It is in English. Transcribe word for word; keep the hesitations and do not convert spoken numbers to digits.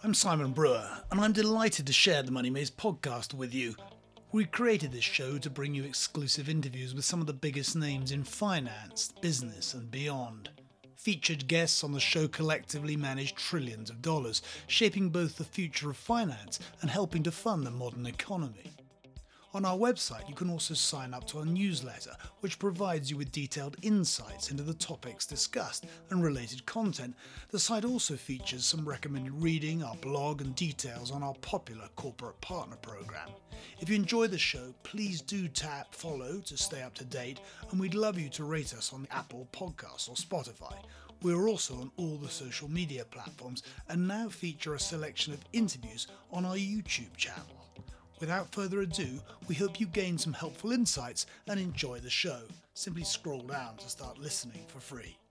I'm Simon Brewer, and I'm delighted to share the Money Maze podcast with you. We created this show to bring you exclusive interviews with some of the biggest names in finance, business, and beyond. Featured guests on the show collectively manage trillions of dollars, shaping both the future of finance and helping to fund the modern economy. On our website, you can also sign up to our newsletter, which provides you with detailed insights into the topics discussed and related content. The site also features some recommended reading, our blog, and details on our popular corporate partner program. If you enjoy the show, please do tap follow to stay up to date, and we'd love you to rate us on Apple Podcasts or Spotify. We're also on all the social media platforms and now feature a selection of interviews on our YouTube channel. Without further ado, we hope you gain some helpful insights and enjoy the show. Simply scroll down to start listening for free.